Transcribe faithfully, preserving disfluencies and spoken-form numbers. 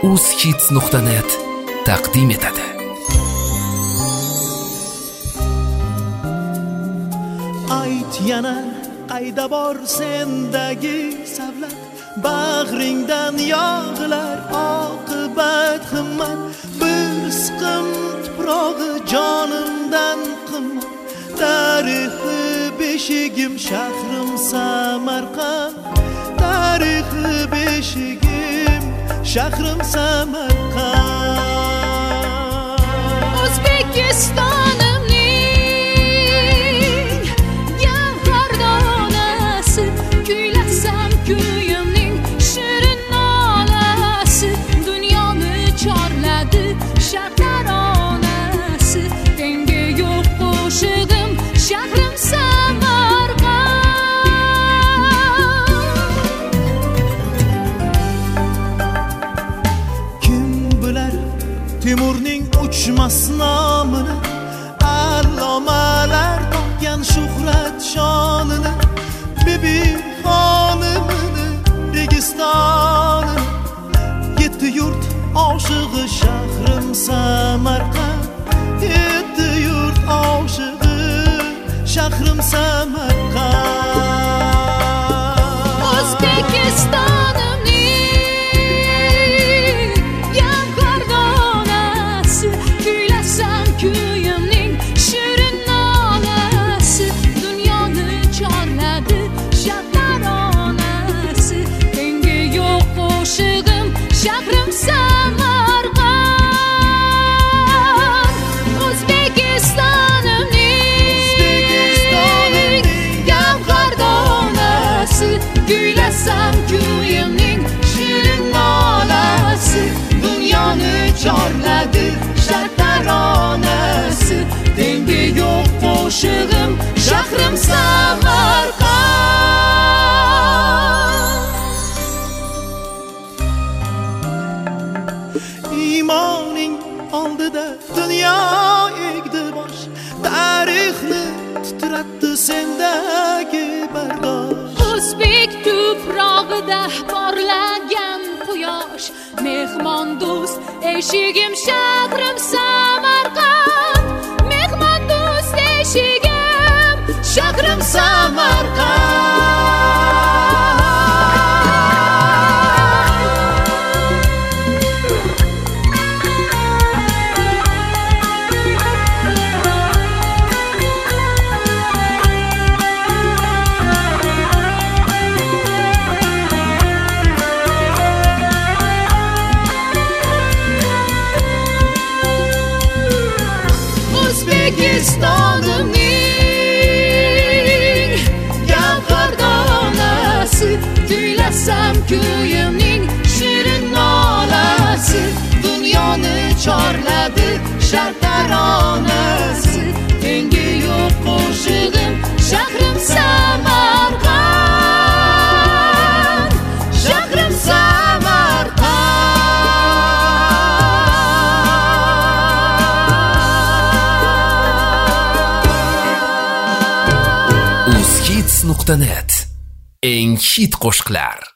uzhits nuqta net taqdim etadi. Ayt yana qayda bor sendagi savlat, bag'ringdan yog'ilar oqibat himmat, bir siqim tuprog'i jonimdan qimmat, tarixi beshigim shahrim Samarqand, tarixi beshigim shahrim Samarqand. O'zbekistonimning gavhar donasi, kuylasam kuyimning shirin nolasi, dunyoni chorladi sharqlar onasi, tengi yo'q qo'shig'im shahrim Samarqand. Kim bilar Timurning uchmas nomini, allomalar topgan shuhrat shonini, Bibi xonimini, Registonini, yetti yurt oshig'i shahrim Samarqand, yetti yurt oshig'i shahrim Samarqand. O'zbekistonimning gavhar donasi, kuylasam kuyimning shirin nolasi, dunyoni chorladi sharqlar onasi, tengi yo'q qo'shig'im shahrim Samarqand. O'zbekistonimning gavhar donasi, kuylasam kuyimning shirin nolasi, dunyoni chorladi sharqlar onasi, tengi yo'q qo'shig'im shahrim Samarqand. Imoning oldida dunyo egdi bosh, tarixni titratdi sendagi bardosh. O'zbek tuprog'ida porlagan quyosh, mehmon do'st eshigim shahrim Samarqand, mehmon do'st eshigim shahrim Samarqand. O'zbekistonimning gavhar donasi, kuylasam kuyimning shirin nolasi, dunyoni chorladi sharqlar onasi, tengi yo'q qo'shig'im shahrim Samarqand, shahrim uzhits nuqta net eng hit qo'shiqlar.